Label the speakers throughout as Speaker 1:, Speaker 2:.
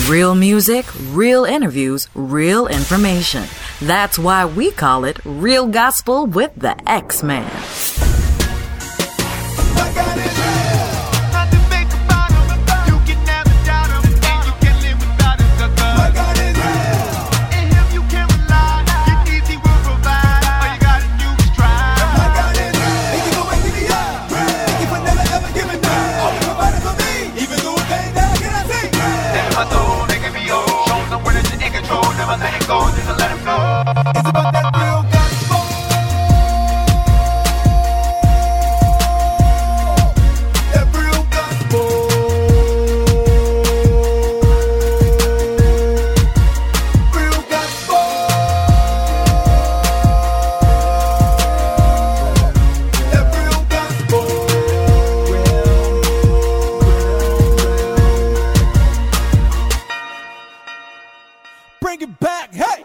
Speaker 1: Real music, real interviews, real information. That's why we call it Real Gospel with the X-Man.
Speaker 2: Bring it back, hey!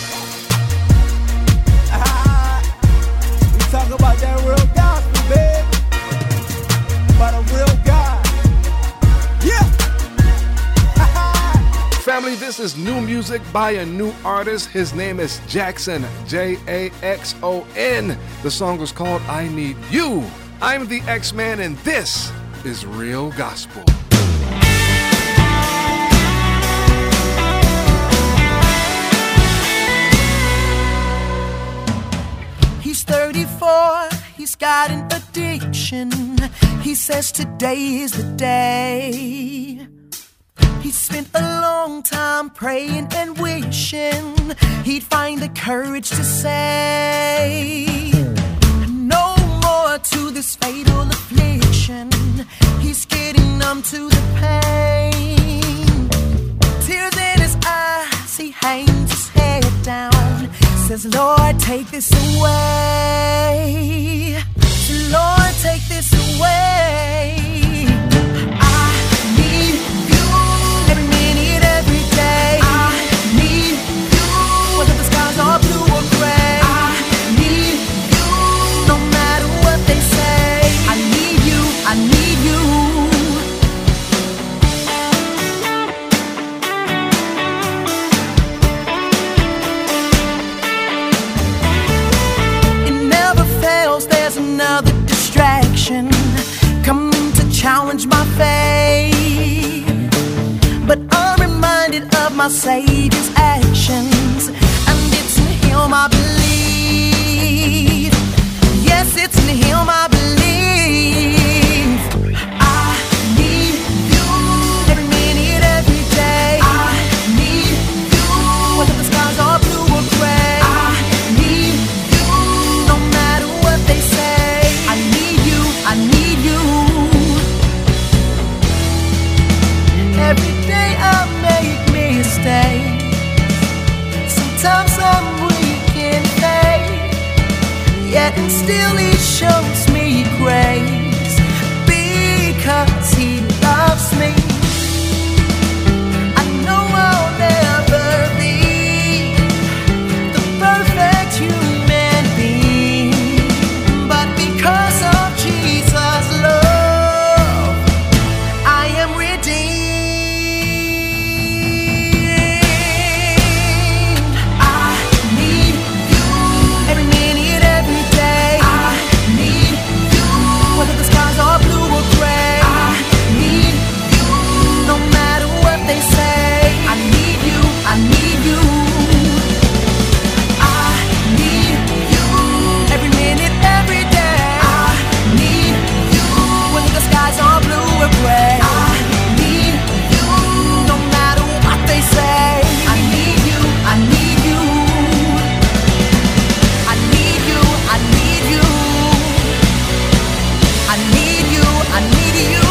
Speaker 2: We talk about that real gospel, baby. About a real God. Yeah!
Speaker 3: Family, this is new music by a new artist. His name is Jackson, Jackson. The song is called I Need You. I'm the X-Man, and this is Real Gospel.
Speaker 4: He's 34, he's got an addiction. He says today is the day. He spent a long time praying and wishing he'd find the courage to say no more to this fatal affliction. He's getting numb to the pain. Tears in his eyes, he hangs his head down. Says, Lord, take this away. Lord, take this away. I need you every minute, every day. I need you whether the skies are blue or gray. I need you no matter what they say. I need you, I need you. There's another distraction coming to challenge my faith, but I'm reminded of my Savior's actions, and it's in Him I believe. Yes, it's in Him I believe. I need you every minute, every day. I need you whether the skies are blue or gray. I need you no matter what they say. I need you, I need you. Every day I make mistakes. Sometimes I'm weak and fake, yet and still He shows me grace because He loves me. I know I'll never be the perfect human being, but because of Jesus' love, I am redeemed. I need you every minute, every day. I need you whether the skies are blue or gray. I need you no matter what they say. I need you, I need you. I need you every minute, every day. I need you whether the skies are blue or gray. I need you no matter what they say. I need you, I need you. I need you, I need you. I need you, I need you.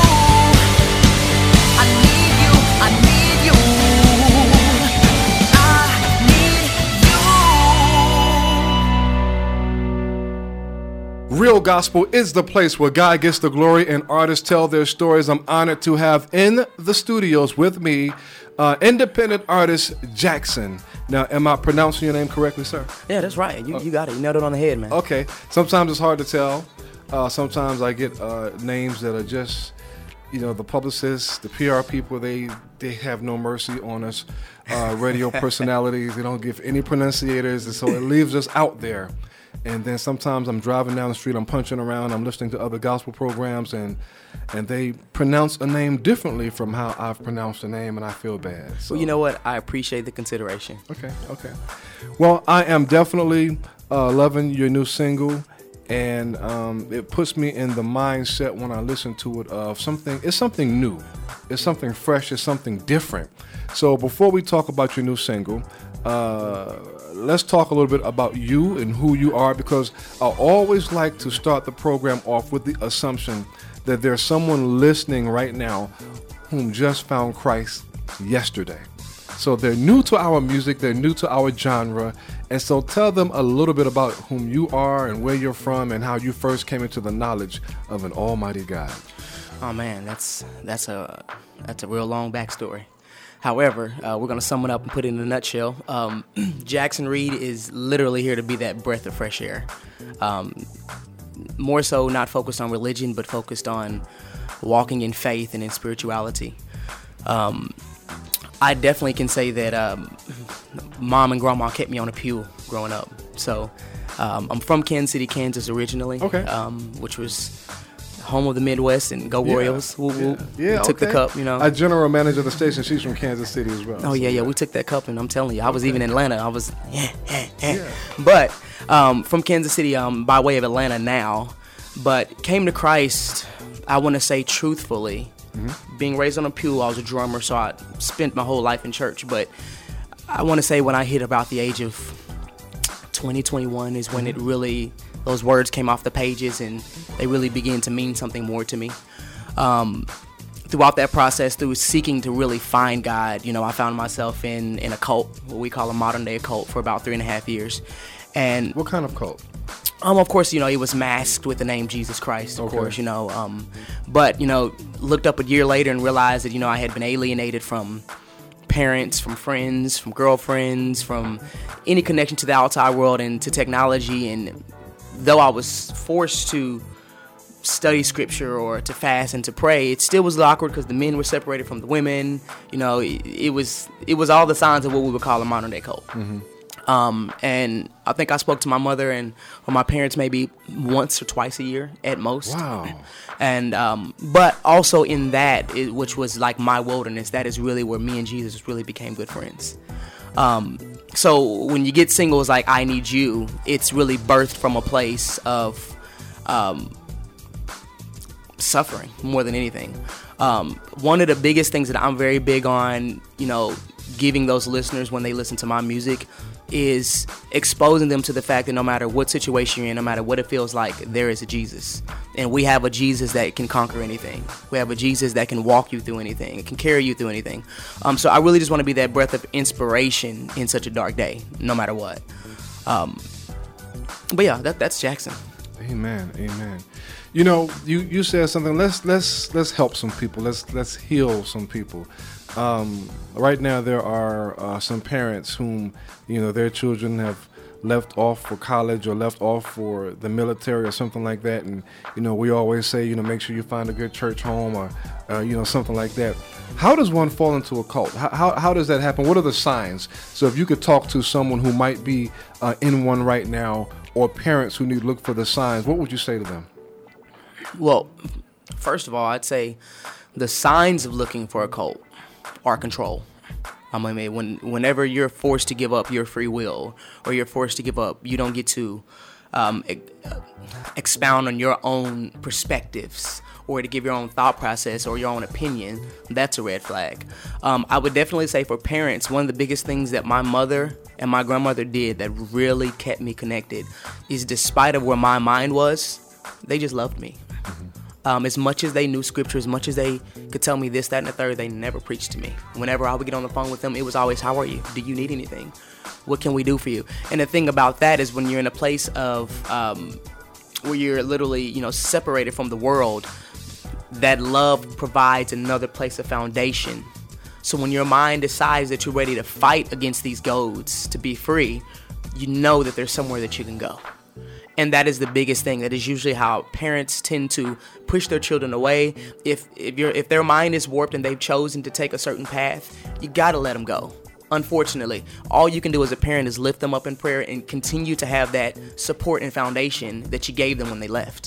Speaker 4: I need you, I need you. I need you.
Speaker 3: Real Gospel is the place where God gets the glory and artists tell their stories. I'm honored to have in the studios with me independent artist Jackson. Now, am I pronouncing your name correctly, sir?
Speaker 5: Yeah, that's right. You got it. You nailed it on the head, man.
Speaker 3: Okay. Sometimes it's hard to tell. Sometimes I get names that are just, the publicists, the PR people, they have no mercy on us. Radio personalities, they don't give any pronunciators, and so it leaves us out there. And then sometimes I'm driving down the street, I'm punching around, I'm listening to other gospel programs, and they pronounce a name differently from how I've pronounced the name, and I feel bad. So.
Speaker 5: Well, you know what? I appreciate the consideration.
Speaker 3: Okay. Well, I am definitely loving your new single, and it puts me in the mindset when I listen to it of something. It's something new, it's something fresh, it's something different. So before we talk about your new single, let's talk a little bit about you and who you are, because I always like to start the program off with the assumption that there's someone listening right now whom just found Christ yesterday. So they're new to our music, they're new to our genre, and so tell them a little bit about whom you are and where you're from and how you first came into the knowledge of an almighty God.
Speaker 5: Oh man, that's a real long backstory. However, we're going to sum it up and put it in a nutshell. Jackson Reed is literally here to be that breath of fresh air. More so not focused on religion, but focused on walking in faith and in spirituality. I definitely can say that Mom and Grandma kept me on a pew growing up. So I'm from Kansas City, Kansas originally, which was home of the Midwest, and go Royals.
Speaker 3: Yeah,
Speaker 5: took the cup,
Speaker 3: Our general manager of the station, she's from Kansas City as well.
Speaker 5: Oh, yeah, we took that cup, and I'm telling you, I was even in Atlanta. I was, But from Kansas City, by way of Atlanta now, but came to Christ, I want to say truthfully, being raised on a pew. I was a drummer, so I spent my whole life in church, but I want to say when I hit about the age of 2021 is when it really, those words came off the pages and they really began to mean something more to me. Throughout that process, through seeking to really find God, I found myself in a cult, what we call a modern day cult, for about 3.5 years. And
Speaker 3: what kind of cult?
Speaker 5: Of course, it was masked with the name Jesus Christ, of course, but, looked up a year later and realized that, I had been alienated from parents, from friends, from girlfriends, from any connection to the outside world and to technology. And though I was forced to study scripture or to fast and to pray, it still was awkward because the men were separated from the women. It was all the signs of what we would call a modern day cult. And I think I spoke to my mother or my parents maybe once or twice a year at most.
Speaker 3: Wow.
Speaker 5: And but also in that, which was like my wilderness, that is really where me and Jesus really became good friends. So when you get singles like I Need You, it's really birthed from a place of suffering more than anything. One of the biggest things that I'm very big on, giving those listeners when they listen to my music, is exposing them to the fact that no matter what situation you're in, no matter what it feels like, there is a Jesus. And we have a Jesus that can conquer anything. We have a Jesus that can walk you through anything. It can carry you through anything. So I really just want to be that breath of inspiration in such a dark day, no matter what. But yeah, that's Jackson.
Speaker 3: Amen. You said something. Let's help some people. Let's heal some people. Right now there are some parents whom their children have left off for college or left off for the military or something like that, and we always say make sure you find a good church home or something like that. How does one fall into a cult? How does that happen? What are the signs? So if you could talk to someone who might be in one right now, or parents who need to look for the signs, what would you say to them?
Speaker 5: Well, first of all, I'd say the signs of looking for a cult are control. I mean, whenever you're forced to give up your free will, or you're forced to give up, you don't get to expound on your own perspectives, or to give your own thought process or your own opinion, that's a red flag. I would definitely say for parents, one of the biggest things that my mother and my grandmother did that really kept me connected is, despite of where my mind was, they just loved me. As much as they knew scripture, as much as they could tell me this, that, and the third, they never preached to me. Whenever I would get on the phone with them, it was always, how are you? Do you need anything? What can we do for you? And the thing about that is, when you're in a place of where you're literally, separated from the world, that love provides another place of foundation. So when your mind decides that you're ready to fight against these goads to be free, you know that there's somewhere that you can go. And that is the biggest thing. That is usually how parents tend to push their children away. If their mind is warped and they've chosen to take a certain path, you gotta let them go. Unfortunately, all you can do as a parent is lift them up in prayer and continue to have that support and foundation that you gave them when they left.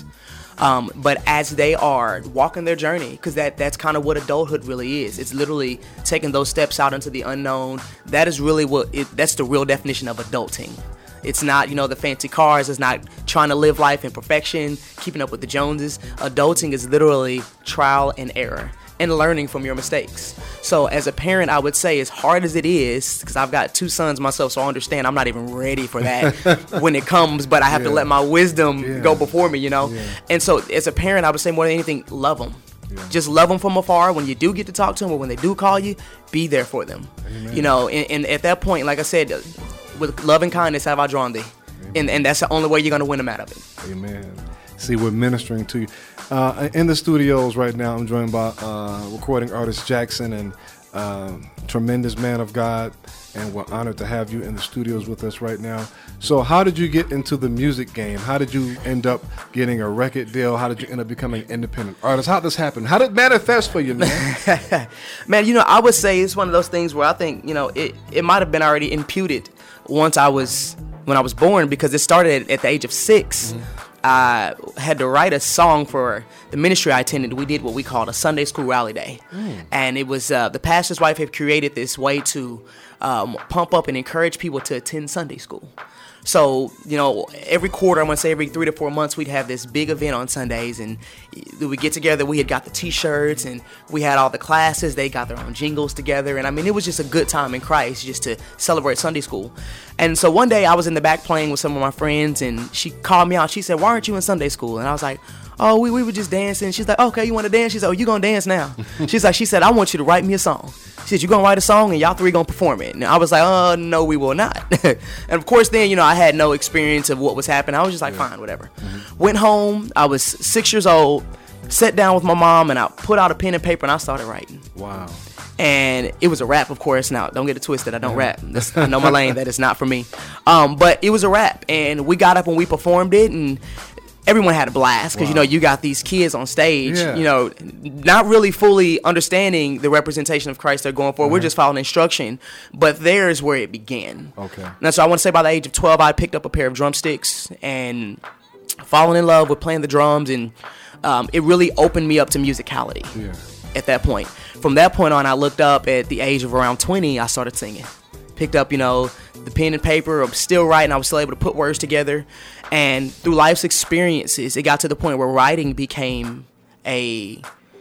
Speaker 5: But as they are walking their journey, because that's kind of what adulthood really is. It's literally taking those steps out into the unknown. That is really that's the real definition of adulting. It's not, the fancy cars. It's not trying to live life in perfection, keeping up with the Joneses. Adulting is literally trial and error and learning from your mistakes. So as a parent, I would say, as hard as it is, because I've got 2 sons myself, so I understand I'm not even ready for that when it comes, but I have to let my wisdom go before me, And so as a parent, I would say more than anything, love them. Yeah. Just love them from afar. When you do get to talk to them or when they do call you, be there for them. Amen. And at that point, like I said, with love and kindness have I drawn thee. And that's the only way you're going to win them out of it.
Speaker 3: Amen. See, we're ministering to you. In the studios right now, I'm joined by recording artist Jackson, and tremendous man of God, and we're honored to have you in the studios with us right now. So how did you get into the music game? How did you end up getting a record deal? How did you end up becoming an independent artist? How did this happen? How did it manifest for you, man?
Speaker 5: Man, I would say it's one of those things where I think, it might have been already imputed when I was born, because it started at the age of 6. Mm-hmm. I had to write a song for the ministry I attended. We did what we called a Sunday school rally day. And it was the pastor's wife had created this way to pump up and encourage people to attend Sunday school. So, every quarter, I'm going to say every 3 to 4 months, we'd have this big event on Sundays, and we'd get together. We had got the T-shirts, and we had all the classes. They got their own jingles together, and it was just a good time in Christ just to celebrate Sunday school. And so one day, I was in the back playing with some of my friends, and she called me out. She said, "Why aren't you in Sunday school?" And I was like, "Oh, we were just dancing." She's like, "Okay, you want to dance?" She said, "Oh, you gonna dance now?" She said, "I want you to write me a song." She said, "You gonna write a song and y'all 3 gonna perform it?" And I was like, "Oh, no, we will not." And of course, then, I had no experience of what was happening. I was just like, fine, whatever. Mm-hmm. Went home. I was 6 years old, sat down with my mom, and I put out a pen and paper and I started writing.
Speaker 3: Wow.
Speaker 5: And it was a rap, of course. Now, don't get it twisted. I don't rap. I know my lane. That is not for me. But it was a rap. And we got up and we performed it, and everyone had a blast because, you got these kids on stage, not really fully understanding the representation of Christ they're going for. We're just following instruction. But there's where it began. Okay. And so I want to say by the age of 12, I picked up a pair of drumsticks and fallen in love with playing the drums. And it really opened me up to musicality at that point. From that point on, I looked up at the age of around 20, I started singing. Picked up, the pen and paper. I was still writing. I was still able to put words together. And through life's experiences, it got to the point where writing became I'm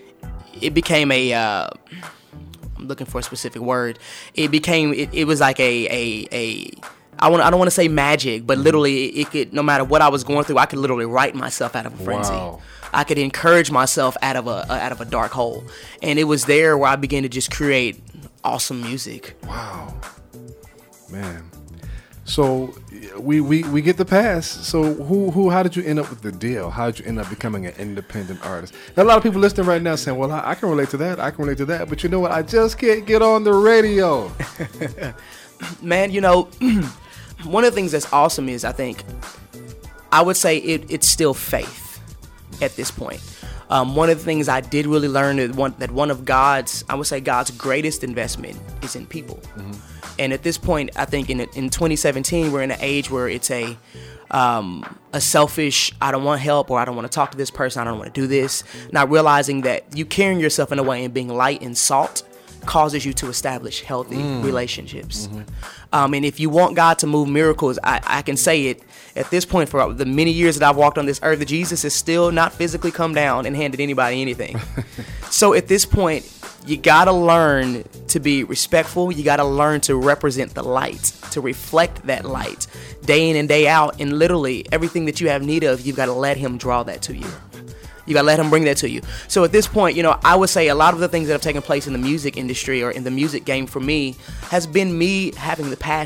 Speaker 5: looking for a specific word. It was like I don't want to say magic, but literally it could, no matter what I was going through, I could literally write myself out of a frenzy. Wow. I could encourage myself out of a dark hole. And it was there where I began to just create awesome music.
Speaker 3: Wow. Man. So we get the pass. So how did you end up with the deal? How did you end up becoming an independent artist? Now, a lot of people listening right now saying, "Well, I can relate to that. I can relate to that." But you know what? I just can't get on the radio.
Speaker 5: Man, one of the things that's awesome is I would say it's still faith at this point. One of the things I did really learn is that one of God's greatest investment is in people. Mm-hmm. And at this point, I think in 2017, we're in an age where it's a selfish, I don't want help, or I don't want to talk to this person, I don't want to do this. Not realizing that you carrying yourself in a way and being light and salt causes you to establish healthy relationships. Mm-hmm. And if you want God to move miracles, I can say it at this point, for the many years that I've walked on this earth, that Jesus has still not physically come down and handed anybody anything. So at this point, you gotta learn to be respectful. You gotta learn to represent the light, to reflect that light day in and day out. And literally everything that you have need of, you've got to let him draw that to you. You got to let him bring that to you. So at this point, I would say a lot of the things that have taken place in the music industry or in the music game for me has been me having the passion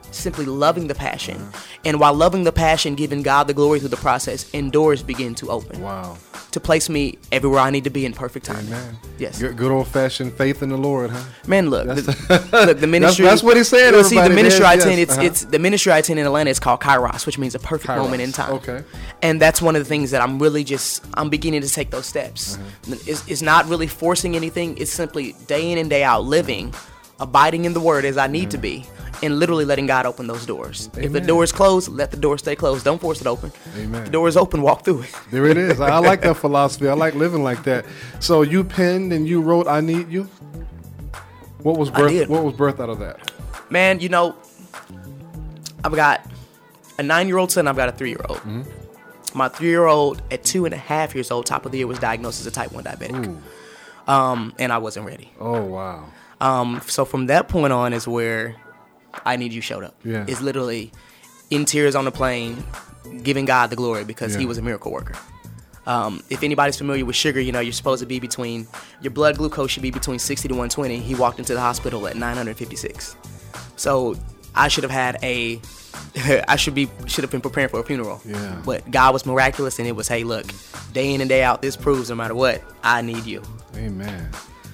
Speaker 5: simply loving the passion. And while loving the passion, giving God the glory through the process, and doors begin to open.
Speaker 3: Wow.
Speaker 5: To place me everywhere I need to be in perfect timing.
Speaker 3: Amen.
Speaker 5: Yes.
Speaker 3: Good old-fashioned faith in the Lord, huh?
Speaker 5: Man, look, the ministry.
Speaker 3: That's what he's saying.
Speaker 5: Well, see, the ministry I attend,
Speaker 3: yes.
Speaker 5: it's the ministry I attend in Atlanta. It's called Kairos, which means a perfect
Speaker 3: Kairos.
Speaker 5: moment in time.
Speaker 3: Okay.
Speaker 5: And that's one of the things that I'm beginning to take those steps. It's not really forcing anything. It's simply day in and day out living, abiding in the Word as I need to be, and literally letting God open those doors.
Speaker 3: Amen.
Speaker 5: If the door is closed, let the door stay closed. Don't force it open.
Speaker 3: Amen.
Speaker 5: If the door is open, walk through it.
Speaker 3: There it is. I like that philosophy. I like living like that. So you penned and you wrote "I Need You." What was birth?
Speaker 5: did.
Speaker 3: What was birth out of that?
Speaker 5: Man, you know, I've got a 9-year-old son. I've got a 3-year-old. My 3-year-old at 2.5 years old, top of the year, was diagnosed as a type 1 diabetic. And I wasn't ready.
Speaker 3: Oh wow.
Speaker 5: So from that point on is where I Need You showed up.
Speaker 3: Yeah.
Speaker 5: It's literally in tears on the plane, giving God the glory because He
Speaker 3: Yeah.
Speaker 5: was a miracle worker. If anybody's familiar with sugar, you know, you're supposed to be your blood glucose should be between 60 to 120. He walked into the hospital at 956. So I should have had should have been preparing for a funeral.
Speaker 3: Yeah.
Speaker 5: But God was miraculous, and it was, hey, look, day in and day out, this proves no matter what, I need you.
Speaker 3: Amen.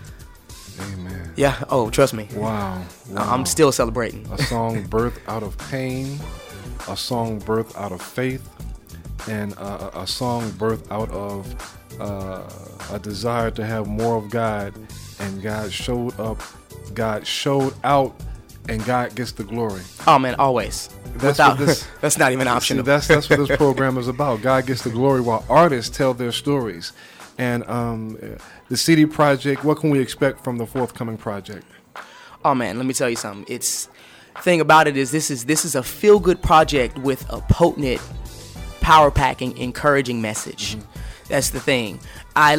Speaker 3: Amen.
Speaker 5: Yeah. Oh, trust me.
Speaker 3: Wow.
Speaker 5: I'm still celebrating.
Speaker 3: A song birthed out of pain, a song birthed out of faith, and a song birthed out of a desire to have more of God. And God showed up, God showed out, and God gets the glory.
Speaker 5: Oh man, always.
Speaker 3: That's
Speaker 5: Without,
Speaker 3: what this-
Speaker 5: that's not even
Speaker 3: See,
Speaker 5: optional.
Speaker 3: that's what this program is about. God gets the glory while artists tell their stories. And the CD project, what can we expect from the forthcoming project?
Speaker 5: Oh man, let me tell you something. Thing about it is this is a feel good project with a potent, power packing, encouraging message. That's the thing. I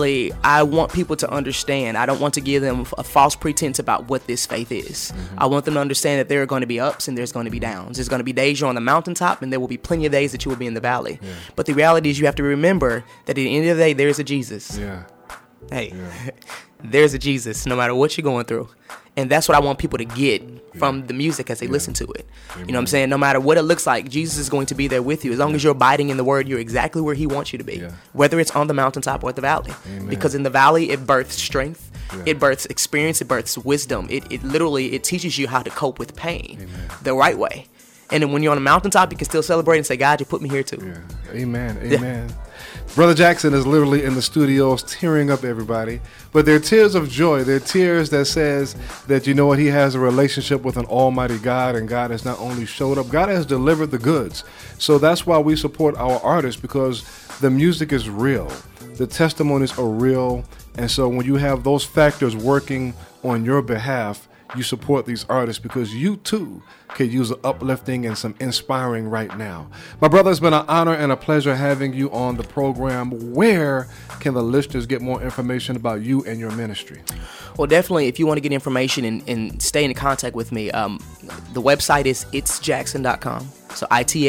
Speaker 5: want people to understand. I don't want to give them a false pretense about what this faith is. I want them to understand that there are going to be ups and there's going to be downs. There's going to be days you're on the mountaintop, and there will be plenty of days that you will be in the valley. Yeah. But the reality is you have to remember that at the end of the day, there's a Jesus.
Speaker 3: Yeah.
Speaker 5: Hey, there's a Jesus no matter what you're going through. And that's what I want people to get from the music as they listen to it.
Speaker 3: Amen.
Speaker 5: You know what I'm saying? No matter what it looks like, Jesus is going to be there with you. As long as you're abiding in the Word, you're exactly where He wants you to be. Yeah. Whether it's on the mountaintop or at the valley.
Speaker 3: Amen.
Speaker 5: Because in the valley, it births strength.
Speaker 3: Yeah.
Speaker 5: It births experience. It births wisdom. It literally teaches you how to cope with pain.
Speaker 3: Amen.
Speaker 5: The right way. And then when you're on the mountaintop, you can still celebrate and say, God, you put me here too.
Speaker 3: Yeah. Amen. Amen. Brother Jackson is literally in the studios tearing up everybody. But they're tears of joy. They're tears that says that, you know what, he has a relationship with an almighty God, and God has not only showed up, God has delivered the goods. So that's why we support our artists, because the music is real. The testimonies are real. And so when you have those factors working on your behalf, you support these artists because you too could use an uplifting and some inspiring right now. My brother, it's been an honor and a pleasure having you on the program. Where can the listeners get more information about you and your ministry?
Speaker 5: Well, definitely, if you want to get information and stay in contact with me, the website is itsjackson.com. So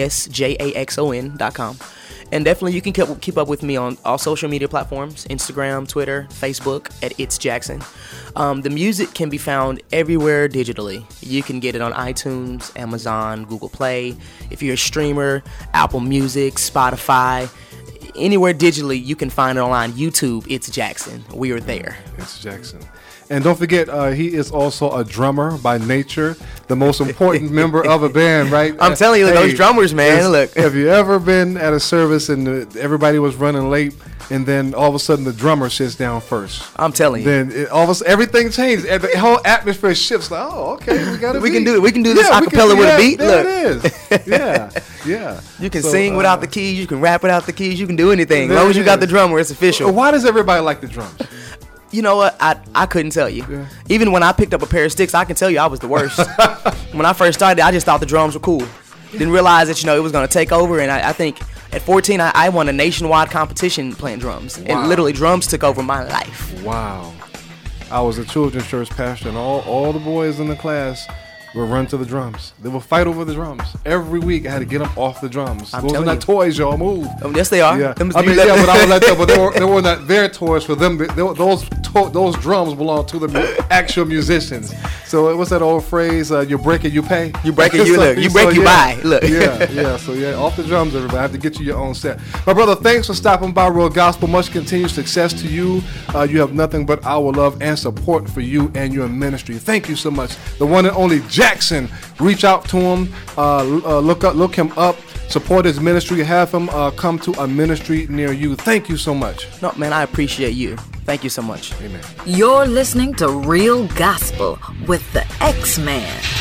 Speaker 5: itsjaxon.com. And definitely you can keep up with me on all social media platforms, Instagram, Twitter, Facebook, at It's Jackson. The music can be found everywhere digitally. You can get it on iTunes, Amazon, Google Play. If you're a streamer, Apple Music, Spotify, anywhere digitally, you can find it online. YouTube, It's Jackson. We are there.
Speaker 3: It's Jackson. And don't forget, he is also a drummer by nature, the most important member of a band, right?
Speaker 5: I'm telling you, those drummers, man, look.
Speaker 3: Have you ever been at a service and everybody was running late, and then all of a sudden the drummer sits down first?
Speaker 5: I'm telling you.
Speaker 3: Then all of a sudden everything changes. The whole atmosphere shifts. Like, oh, okay, we got to
Speaker 5: We can do this acapella with a beat.
Speaker 3: There
Speaker 5: Look.
Speaker 3: it is. Yeah.
Speaker 5: You can sing without the keys. You can rap without the keys. You can do anything. As long as you got the drummer, it's official.
Speaker 3: Why does everybody like the drums?
Speaker 5: You know what? I couldn't tell you.
Speaker 3: Yeah.
Speaker 5: Even when I picked up a pair of sticks, I can tell you I was the worst. When I first started, I just thought the drums were cool. Didn't realize that, it was going to take over. And I think at 14, I won a nationwide competition playing drums.
Speaker 3: Wow.
Speaker 5: And literally drums took over my life.
Speaker 3: Wow. I was a children's church pastor, and all the boys in the class would run to the drums. They would fight over the drums. Every week, I had to get them off the drums.
Speaker 5: I'm
Speaker 3: Those are
Speaker 5: telling
Speaker 3: not
Speaker 5: you.
Speaker 3: toys, y'all. Move.
Speaker 5: Yes, they are.
Speaker 3: Yeah,
Speaker 5: Them-
Speaker 3: but I was like that. But they were not their toys for them. Those toys quote, those drums belong to the actual musicians. So what's that old phrase? You break it, you pay.
Speaker 5: You break it, you look. You break, you buy. Look.
Speaker 3: Yeah. So off the drums, everybody. I have to get you your own set. My brother, thanks for stopping by Real Gospel. Much continued success to you. You have nothing but our love and support for you and your ministry. Thank you so much. The one and only Jackson. Reach out to him. Look him up. Support his ministry. Have him come to a ministry near you. Thank you so much.
Speaker 5: No, man, I appreciate you. Thank you so much.
Speaker 3: Amen.
Speaker 1: You're listening to Real Gospel with the X-Man.